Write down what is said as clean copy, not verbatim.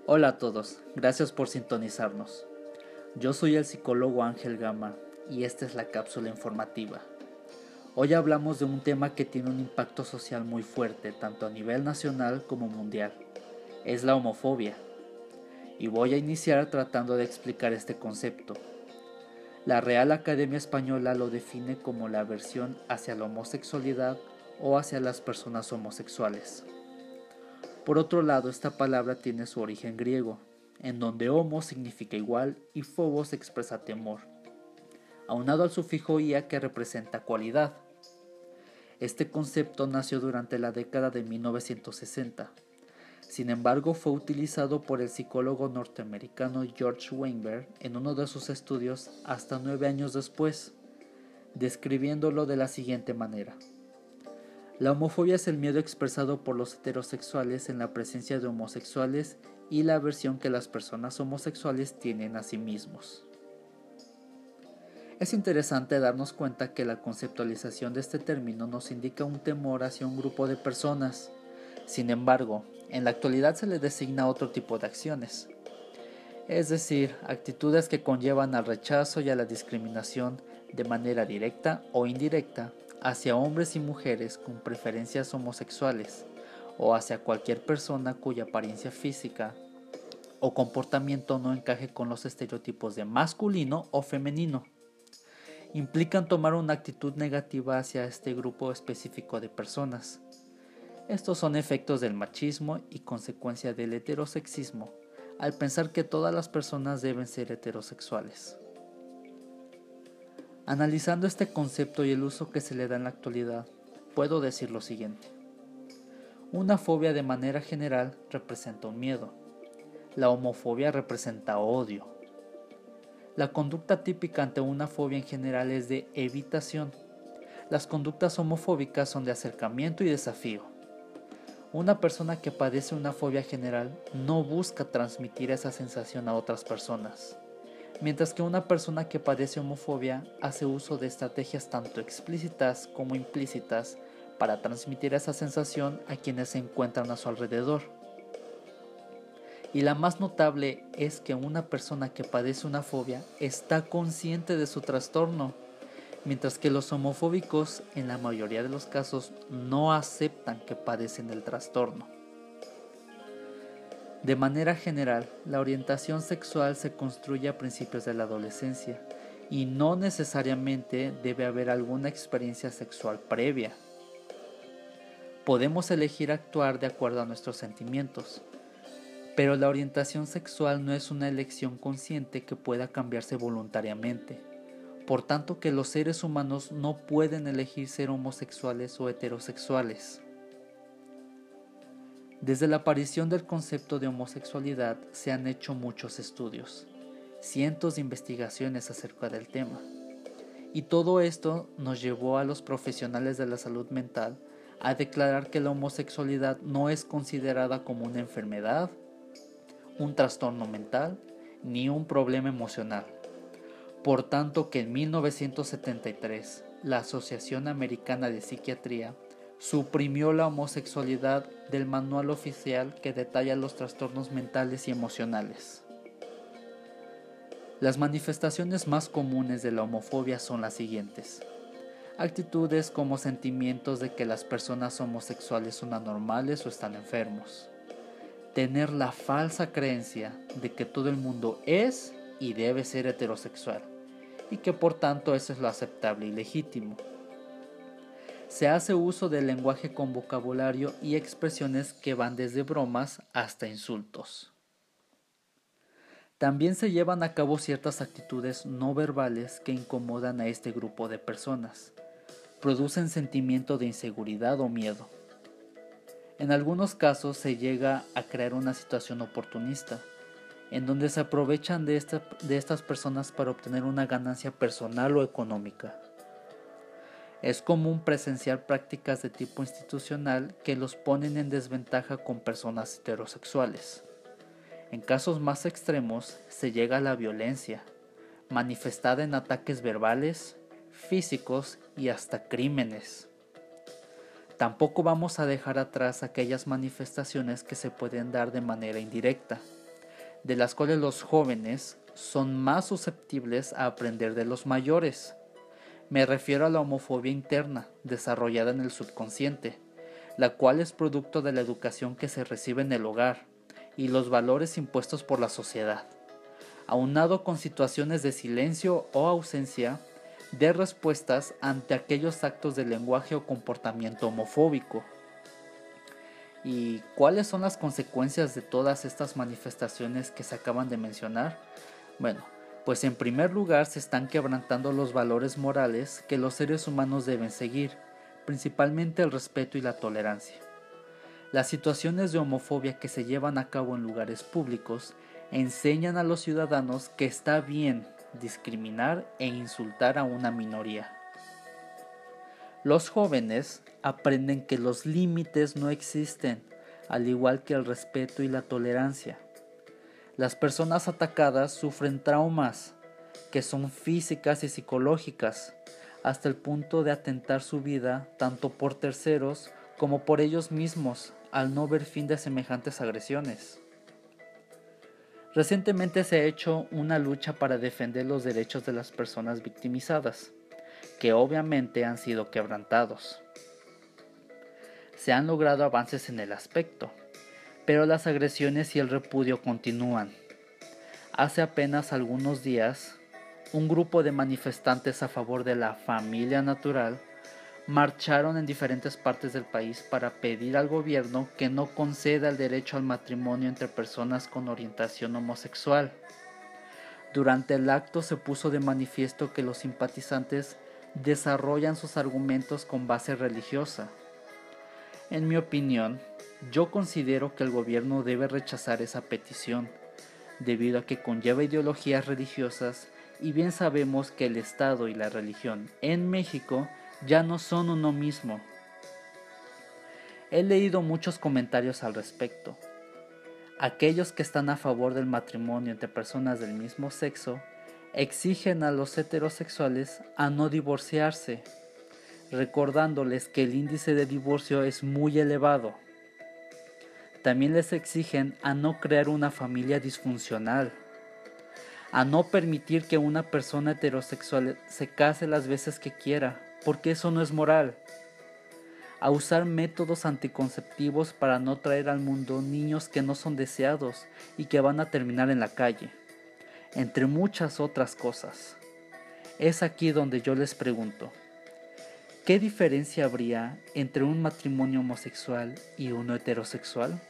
Hola a todos, gracias por sintonizarnos. Yo soy el psicólogo Ángel Gama y esta es la cápsula informativa. Hoy hablamos de un tema que tiene un impacto social muy fuerte, tanto a nivel nacional como mundial. Es la homofobia. Y voy a iniciar tratando de explicar este concepto. La Real Academia Española lo define como la aversión hacia la homosexualidad o hacia las personas homosexuales. Por otro lado, esta palabra tiene su origen griego, en donde homo significa igual y phobos expresa temor, aunado al sufijo ia que representa cualidad. Este concepto nació durante la década de 1960. Sin embargo, fue utilizado por el psicólogo norteamericano George Weinberg en uno de sus estudios hasta 9 años después, describiéndolo de la siguiente manera. La homofobia es el miedo expresado por los heterosexuales en la presencia de homosexuales y la aversión que las personas homosexuales tienen a sí mismos. Es interesante darnos cuenta que la conceptualización de este término nos indica un temor hacia un grupo de personas. Sin embargo, en la actualidad se le designa otro tipo de acciones, es decir, actitudes que conllevan al rechazo y a la discriminación de manera directa o indirecta hacia hombres y mujeres con preferencias homosexuales o hacia cualquier persona cuya apariencia física o comportamiento no encaje con los estereotipos de masculino o femenino. Implican tomar una actitud negativa hacia este grupo específico de personas. Estos son efectos del machismo y consecuencia del heterosexismo, al pensar que todas las personas deben ser heterosexuales. Analizando este concepto y el uso que se le da en la actualidad, puedo decir lo siguiente. Una fobia de manera general representa un miedo. La homofobia representa odio. La conducta típica ante una fobia en general es de evitación. Las conductas homofóbicas son de acercamiento y desafío. Una persona que padece una fobia general no busca transmitir esa sensación a otras personas, mientras que una persona que padece homofobia hace uso de estrategias tanto explícitas como implícitas para transmitir esa sensación a quienes se encuentran a su alrededor. Y la más notable es que una persona que padece una fobia está consciente de su trastorno, mientras que los homofóbicos en la mayoría de los casos no aceptan que padecen el trastorno. De manera general, la orientación sexual se construye a principios de la adolescencia y no necesariamente debe haber alguna experiencia sexual previa. Podemos elegir actuar de acuerdo a nuestros sentimientos, pero la orientación sexual no es una elección consciente que pueda cambiarse voluntariamente. Por tanto que los seres humanos no pueden elegir ser homosexuales o heterosexuales. Desde la aparición del concepto de homosexualidad se han hecho muchos estudios, cientos de investigaciones acerca del tema. Y todo esto nos llevó a los profesionales de la salud mental a declarar que la homosexualidad no es considerada como una enfermedad, un trastorno mental, ni un problema emocional. Por tanto que en 1973, la Asociación Americana de Psiquiatría suprimió la homosexualidad del manual oficial que detalla los trastornos mentales y emocionales. Las manifestaciones más comunes de la homofobia son las siguientes. Actitudes como sentimientos de que las personas homosexuales son anormales o están enfermos. Tener la falsa creencia de que todo el mundo es y debe ser heterosexual, y que por tanto eso es lo aceptable y legítimo. Se hace uso del lenguaje con vocabulario y expresiones que van desde bromas hasta insultos. También se llevan a cabo ciertas actitudes no verbales que incomodan a este grupo de personas. Producen sentimiento de inseguridad o miedo. En algunos casos se llega a crear una situación oportunista, en donde se aprovechan de estas personas para obtener una ganancia personal o económica. Es común presenciar prácticas de tipo institucional que los ponen en desventaja con personas heterosexuales. En casos más extremos se llega a la violencia, manifestada en ataques verbales, físicos y hasta crímenes. Tampoco vamos a dejar atrás aquellas manifestaciones que se pueden dar de manera indirecta, de las cuales los jóvenes son más susceptibles a aprender de los mayores. Me refiero a la homofobia interna, desarrollada en el subconsciente, la cual es producto de la educación que se recibe en el hogar y los valores impuestos por la sociedad, aunado con situaciones de silencio o ausencia de respuestas ante aquellos actos de lenguaje o comportamiento homofóbico. ¿Y cuáles son las consecuencias de todas estas manifestaciones que se acaban de mencionar? Bueno, pues en primer lugar se están quebrantando los valores morales que los seres humanos deben seguir, principalmente el respeto y la tolerancia. Las situaciones de homofobia que se llevan a cabo en lugares públicos enseñan a los ciudadanos que está bien discriminar e insultar a una minoría. Los jóvenes aprenden que los límites no existen, al igual que el respeto y la tolerancia. Las personas atacadas sufren traumas que son físicas y psicológicas, hasta el punto de atentar su vida tanto por terceros como por ellos mismos, al no ver fin de semejantes agresiones. Recientemente se ha hecho una lucha para defender los derechos de las personas victimizadas, que obviamente han sido quebrantados. Se han logrado avances en el aspecto, pero las agresiones y el repudio continúan. Hace apenas algunos días, un grupo de manifestantes a favor de la familia natural marcharon en diferentes partes del país para pedir al gobierno que no conceda el derecho al matrimonio entre personas con orientación homosexual. Durante el acto se puso de manifiesto que los simpatizantes desarrollan sus argumentos con base religiosa. En mi opinión, yo considero que el gobierno debe rechazar esa petición, debido a que conlleva ideologías religiosas y bien sabemos que el Estado y la religión en México ya no son uno mismo. He leído muchos comentarios al respecto. Aquellos que están a favor del matrimonio entre personas del mismo sexo exigen a los heterosexuales a no divorciarse, recordándoles que el índice de divorcio es muy elevado. También les exigen a no crear una familia disfuncional, a no permitir que una persona heterosexual se case las veces que quiera, porque eso no es moral, a usar métodos anticonceptivos para no traer al mundo niños que no son deseados y que van a terminar en la calle, entre muchas otras cosas. Es aquí donde yo les pregunto, ¿qué diferencia habría entre un matrimonio homosexual y uno heterosexual?